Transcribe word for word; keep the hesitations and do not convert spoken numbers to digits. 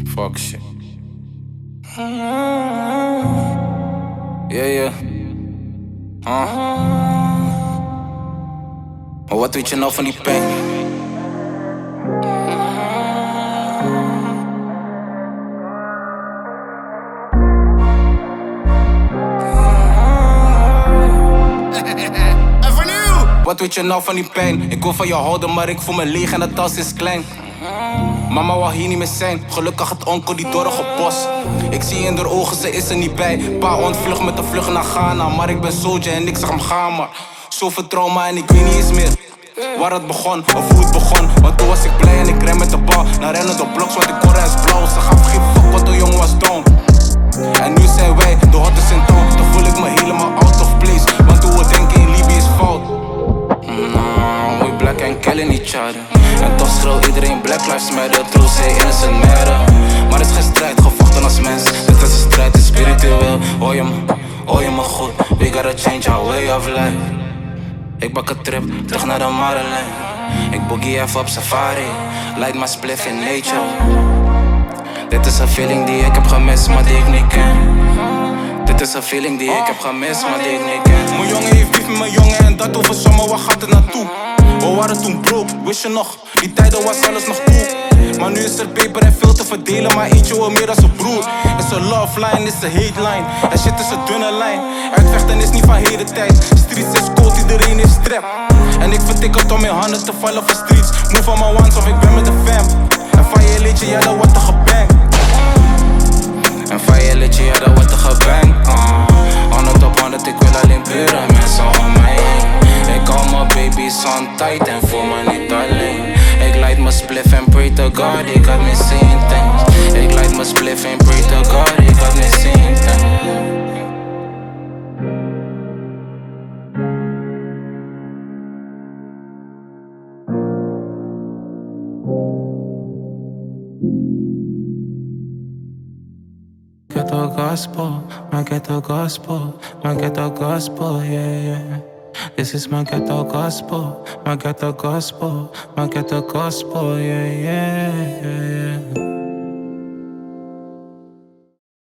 Fuck shit. Yeah, yeah. Uh. Maar wat weet je nou van die pijn? Wat weet je nou van die pijn? Ik wil van je houden, maar ik voel me leeg en de tas is klein. Mama wou hier niet meer zijn, gelukkig het onkel die dorre bos. Ik zie in haar ogen, ze is er niet bij. Pa ontvlucht met de vlucht naar Ghana, maar ik ben soldier en ik zag hem gaan, maar zoveel trauma en ik weet niet eens meer waar het begon of hoe het begon. Want toen was ik blij en ik ren met de bal naar rennen door bloks, want ik kon is blauw. Ze gaf geen fuck wat de jongen was down. En nu zijn wij de hottest in town. Dan voel ik me helemaal out of place, want hoe we denken in Libië is fout. Nah, we black and killing each other. En toch schreeuwt iedereen Black Lives Matter. True say innocent matter. Maar het is geen strijd, gevochten als mens. Dit is een strijd, is spiritueel. Hoor je me, hoor je me goed. We gotta change our way of life. Ik bak een trip, terug naar de Maryland. Ik boogie even op safari. Light my spliff in nature. Dit is een feeling die ik heb gemist, maar die ik niet ken. Dit is een feeling die ik heb gemist, maar die ik niet ken. Mijn jongen heeft lief met mijn jongen en dat over zomer, waar gaat het naartoe? We waren toen broke, wist je nog? Die tijden was alles nog cool. Maar nu is er peper en veel te verdelen, maar eentje wil meer dan zijn broer. Is een love line, is een hate line. En shit is een dunne lijn. Uitvechten is niet van heden tijd. Streets is cold, iedereen heeft strap. En ik vertik het om in handen te vallen voor streets. Move on my ones of ik ben met de fam. En van je liedje, ja dat wordt er gebankt. En van je liedje, ja dat wordt er gebankt. uh. honderd op honderd, ik wil alleen pure mensen om mij heen. Ik hou mijn baby's on tight en voel me niet alleen. Ik light mijn spliff en pray to God, ik had me seeing things. Ik light mijn spliff en pray to God, ik had me seeing things. Ghetto gospel, my ghetto gospel, my ghetto gospel, yeah, yeah. This is my ghetto gospel, my ghetto gospel, my ghetto gospel, yeah, yeah, yeah, yeah.